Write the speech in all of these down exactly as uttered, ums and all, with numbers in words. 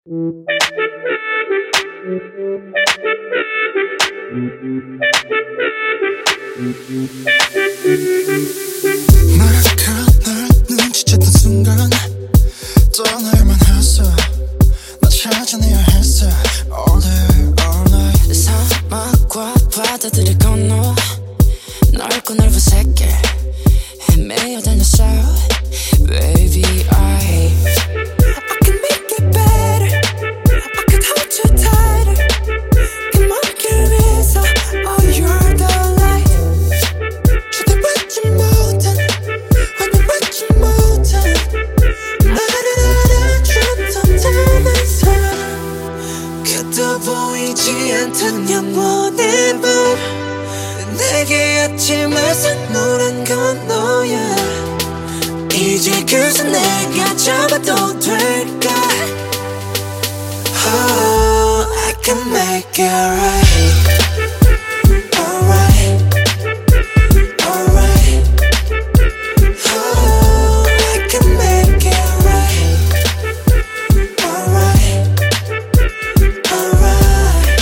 널 눈치챘던 순간 떠날만 했어. 나 찾아내야 했어. All day all night. 사막과 바다들을 건너 넓고 넓은 세계 헤매어 다녔어. Baby I I can make it better. I could hold you tighter. 그 먼길 위에서 Oh you're the light. 주대 받지 못한 오늘 받지 못한 나를 알아줬던 다른 사람. 그도 보이지 않던 영원의 밤 내게 아침을 선물한 건 너야. 이제 그새 내가 잡아도 될까? Oh, I can make it right. Alright, alright. Oh, I can make it right. Alright, alright.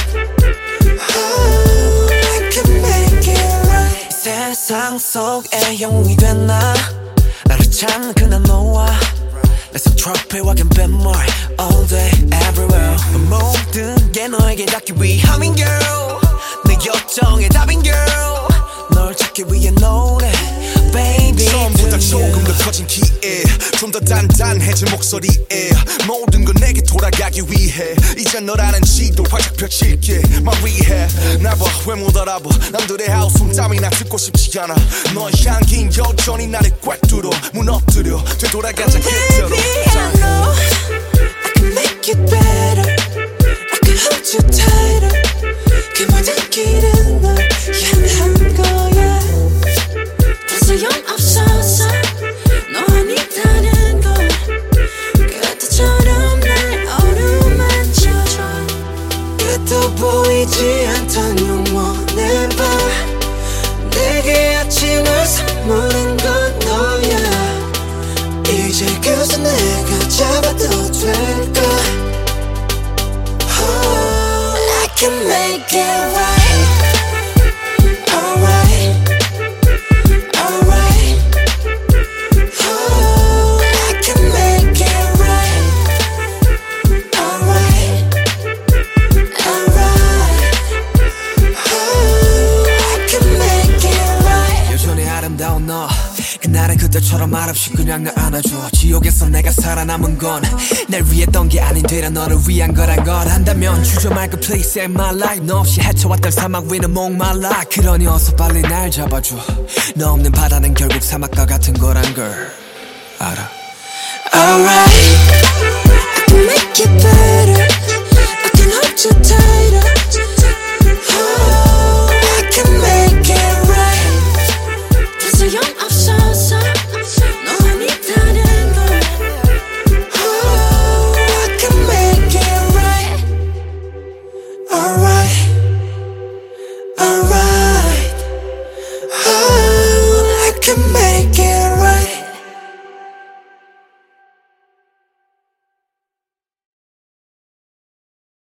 Oh, I can make it right. 세상 속에 영웅이 된 나 나를 찾는 그날 너와 내 손 트로피와 갬뱀물 all day everywhere. 모든 게 너에게 닿기 위함인 girl. 내 요청의 답인 girl. 널 찾기 위해 노래 baby. 처음보다 조금 더 커진 기에 좀 더 단단해진 목소리에 모든 건 내게 돌아가기 위해 이제 너라는 지도 활짝 펼칠게 My rehab. 나봐 왜 못 알아봐 남들의 하우스 땀이나 듣고 싶지 않아. 너의 향긴 여전히 나를 꽉 뚫어 무너뜨려 되돌아가자 그대로. Baby I know I can make it better. I can hold you tighter. 그 모든 길은 널 향한 거야. 더 소용없어서 너 아니다는 걸 그때처럼 날 어루만져줘. 그도 보이지 않던 영원의 밤 내게 아침을 선물한 건 너야. 이제 그새 내가 잡아도 될까? Oh, I can make it right. Alright, alright. Oh, I can make it right. Alright, alright. Oh, I can make it right. 여전히 아름다운 너 그날은 그때처럼 말없이 그냥 날 안아줘. 지옥에서 내가 살아남은 건 날 위했던 게 아닌 되려 너를 위한 거란 걸 안다면 주저 말고 please save my life. 너 없이 헤쳐왔던 사막 위는 목말라. 그러니 어서 빨리 날 잡아줘. 너 없는 바다는 결국 사막과 같은 거란 걸 알아. Alright.